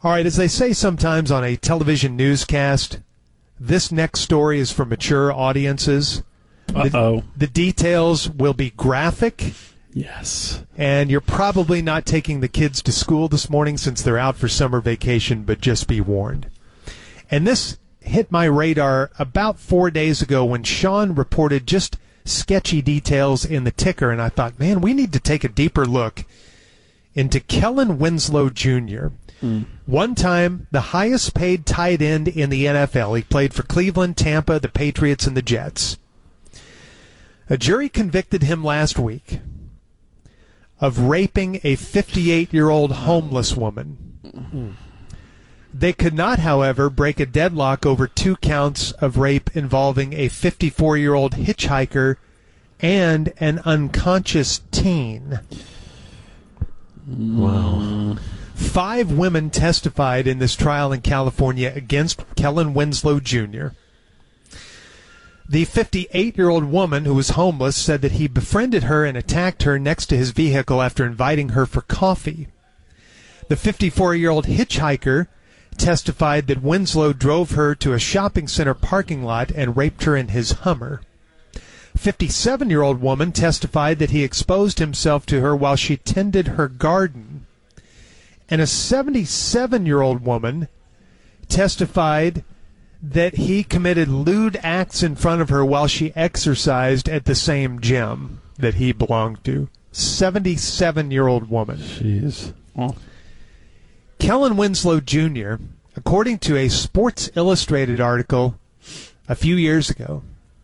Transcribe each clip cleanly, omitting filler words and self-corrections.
All right, as they say sometimes on a television newscast, this next story is for mature audiences. The details will be graphic. Yes. And you're probably not taking the kids to school this morning since they're out for summer vacation, but just be warned. And this hit my radar about 4 days ago when Sean reported just sketchy details in the ticker, and I thought, man, we need to take a deeper look into Kellen Winslow Jr., one time the highest paid tight end in the NFL. He played for Cleveland, Tampa, the Patriots, and the Jets. A jury convicted him last week of raping a 58-year-old homeless woman. They could not, however, break a deadlock over 2 counts of rape involving a 54-year-old hitchhiker and an unconscious teen. Wow. 5 women testified in this trial in California against Kellen Winslow Jr. The 58-year-old woman who was homeless said that he befriended her and attacked her next to his vehicle after inviting her for coffee. The 54-year-old hitchhiker testified that Winslow drove her to a shopping center parking lot and raped her in his Hummer. 57-year-old woman testified that he exposed himself to her while she tended her garden. And a 77-year-old woman testified that he committed lewd acts in front of her while she exercised at the same gym that he belonged to. 77-year-old woman. Jeez. Oh. Kellen Winslow Jr., according to a Sports Illustrated article a few years ago,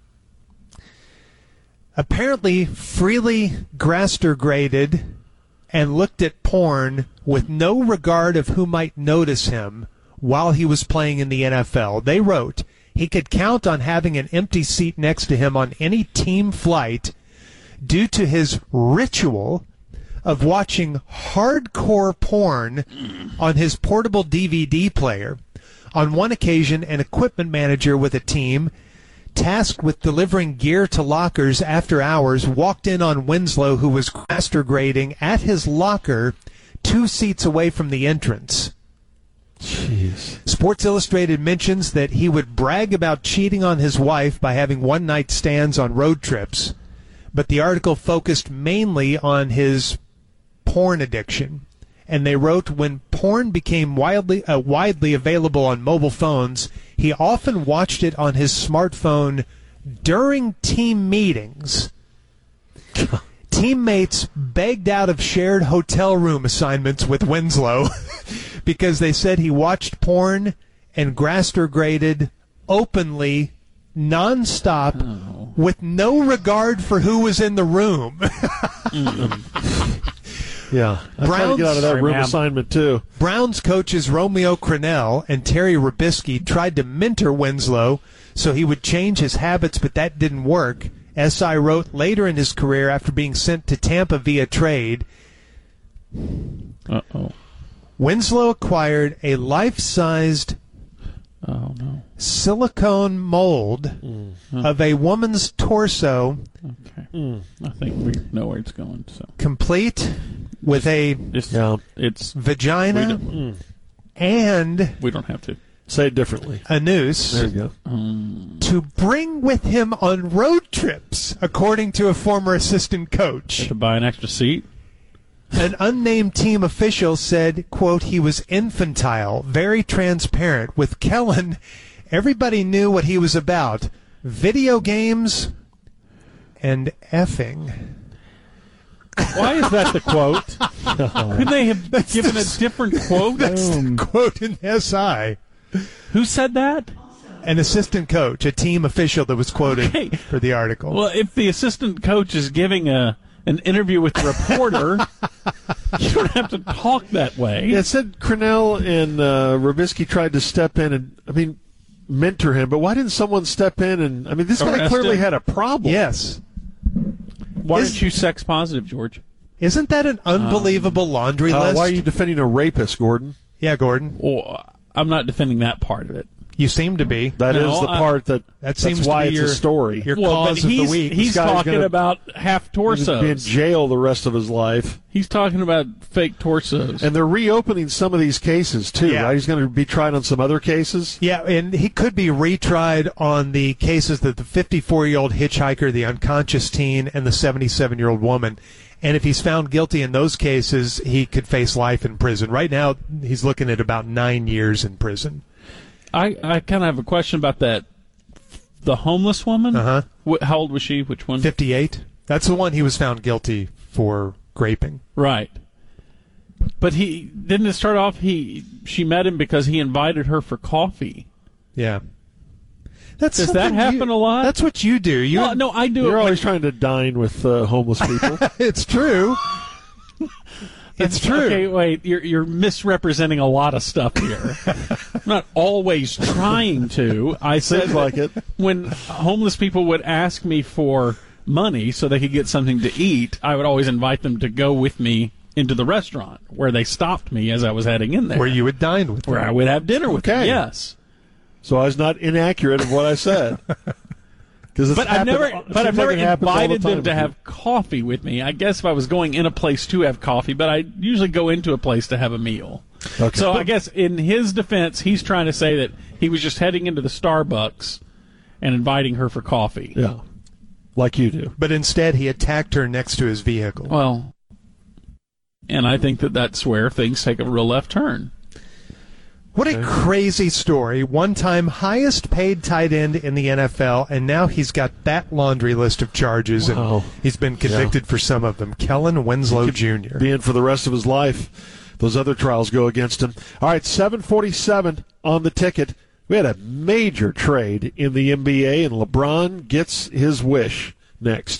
apparently freely grastergraded and looked at porn with no regard of who might notice him while he was playing in the NFL. They wrote he could count on having an empty seat next to him on any team flight due to his ritual of watching hardcore porn on his portable DVD player. On one occasion, an equipment manager with a team tasked with delivering gear to lockers after hours walked in on Winslow, who was grastergrading at his locker 2 seats away from the entrance. Jeez. Sports Illustrated mentions that he would brag about cheating on his wife by having one-night stands on road trips, but the article focused mainly on his porn addiction. And they wrote, when porn became widely available on mobile phones, he often watched it on his smartphone during team meetings. Teammates begged out of shared hotel room assignments with Winslow because they said he watched porn and grastergraded openly, nonstop, with no regard for who was in the room. Yeah, I'm trying to get out of that room assignment, too. Browns coaches Romeo Crennel and Terry Rubisky tried to mentor Winslow so he would change his habits, but that didn't work. SI wrote later in his career, after being sent to Tampa via trade, Winslow acquired a life-sized silicone mold of a woman's torso. Okay. I think we know where it's going. So complete with it's vagina and we don't have to say it differently. A noose. There you go. To bring with him on road trips, according to a former assistant coach. To buy an extra seat. An unnamed team official said, quote, he was infantile, very transparent. With Kellen, everybody knew what he was about. Video games and effing. Why is that the quote? Couldn't they have given a different quote? That's the quote in SI. Who said that? An assistant coach, a team official that was quoted for the article. Well, if the assistant coach is giving an interview with the reporter, you don't have to talk that way. Yeah, it said Crennel and Rubisky tried to step in and, mentor him, but why didn't someone step in and, this guy clearly had a problem. Yes. Why aren't you sex positive, George? Isn't that an unbelievable laundry list? Why are you defending a rapist, Gordon? Yeah, Gordon. Well, I'm not defending that part of it. You seem to be. That is the part That seems that's why to be it's a story. Your cause of the week. He's talking about half torsos. He's be in jail the rest of his life. He's talking about fake torsos. And they're reopening some of these cases, too, right? He's going to be tried on some other cases? Yeah, and he could be retried on the cases that the 54-year-old hitchhiker, the unconscious teen, and the 77-year-old woman. And if he's found guilty in those cases, he could face life in prison. Right now, he's looking at about 9 years in prison. I kind of have a question about that. The homeless woman? Uh-huh. How old was she? Which one? 58. That's the one he was found guilty for graping. Right. But didn't it start off, she met him because he invited her for coffee. Yeah. Does that happen a lot? That's what you do. No, I do. You're always trying to dine with homeless people. It's true. It's true. Okay, wait. You're misrepresenting a lot of stuff here. I'm not always trying to. I said Seems like it. When homeless people would ask me for money so they could get something to eat, I would always invite them to go with me into the restaurant where they stopped me as I was heading in there. Where you would dine with them. Where I would have dinner with them, yes. So I was not inaccurate of what I said. But I've never invited them to have coffee with me. I guess if I was going in a place to have coffee, but I usually go into a place to have a meal. Okay. So I guess in his defense, he's trying to say that he was just heading into the Starbucks and inviting her for coffee. Yeah, like you do. But instead, he attacked her next to his vehicle. Well, and I think that's where things take a real left turn. What a crazy story. One-time highest-paid tight end in the NFL, and now he's got that laundry list of charges, and he's been convicted for some of them. Kellen Winslow Jr. Be in for the rest of his life. Those other trials go against him. All right, 7:47 on the ticket. We had a major trade in the NBA, and LeBron gets his wish next.